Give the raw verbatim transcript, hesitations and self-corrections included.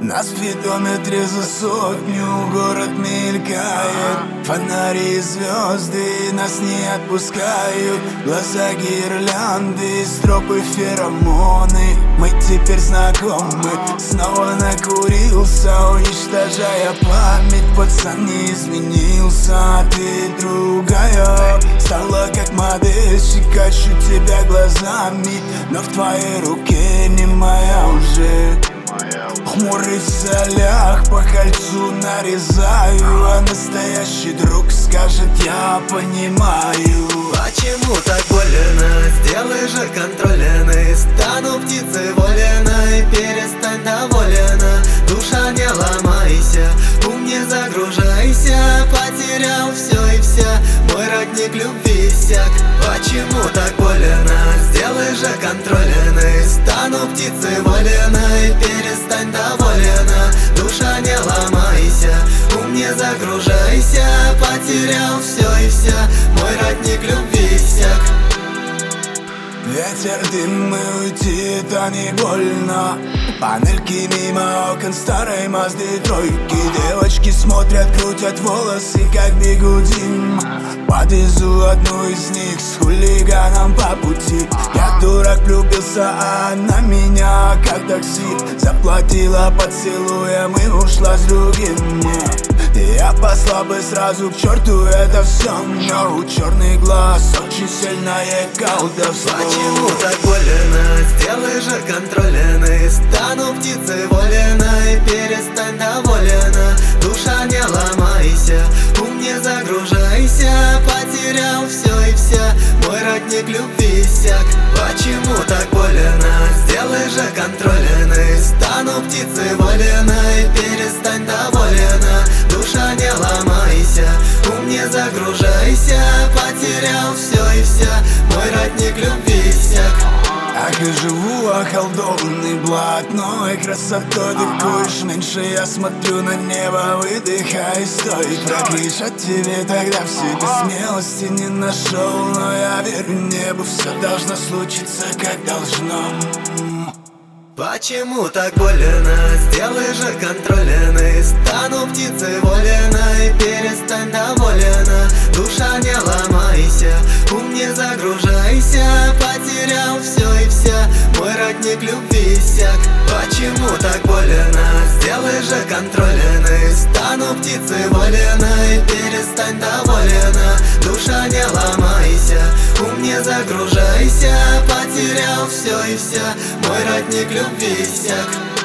На спидометре за сотню город мелькает, фонари и звезды нас не отпускают. Глаза гирлянды, стропы феромоны. Мы теперь знакомы. Снова накурился, уничтожая память. Пацан не изменился, а ты другая. Стала как модельщик, ищу тебя глазами, но в твоей руке не моя уже. Хмурый в солях, по кольцу нарезаю, а настоящий друг скажет: я понимаю. Почему так больно? Сделай же контрольный. Стану птицей воленой, перестань доволена. Душа, не ломайся, ум не загружайся. Потерял все и вся, мой родник любви иссяк. Почему так больно? Сделай же контрольный. Стану птицей воленой, перестань доволена. Душа, не ломайся, ум не загружайся. Потерял все и вся, мой родник любви иссяк. Ветер, дым и уйти, это не больно. Панельки мимо окон старой Мазды тройки. Девочки смотрят, крутят волосы, как бигудим. Подвезу одну из них с хулиганом по пути. Я дурак влюбился, а она меня как такси. Заплатила поцелуем и ушла с другим. Я послал бы сразу к черту это все, но у черный глаз очень сильное колдовство. Почему так больно? Сделай же контрольный. Стану птицей воленой, перестань доволена. Душа, не ломайся, ум не загружайся. Потерял все и вся, мой родник любви иссяк. Почему так больно? Сделай же контрольный. Стану птицей воленой, перестань доволена. Душа, не ломайся, ум не загружайся. Потерял все и вся, мой родник любви иссяк. Ах, и живу околдованный блатной красотой. Ты куришь меньше, я смотрю на небо, выдыхай, стой. Прокричать тебе тогда в себе смелости не нашел, но я верю небу, все должно случиться как должно. Почему так больно? Сделай же контрольный. Стану птицей воленой, перестань доволена. Душа, не ломайся, ум не загружайся. Потерял все и вся, мой родник любви иссяк. Почему так больно? Сделай же контрольный. Стану птицей воленой, перестань доволена. Душа, не ломайся, ум не загружайся. Потерял все и вся, мой родник любви иссяк.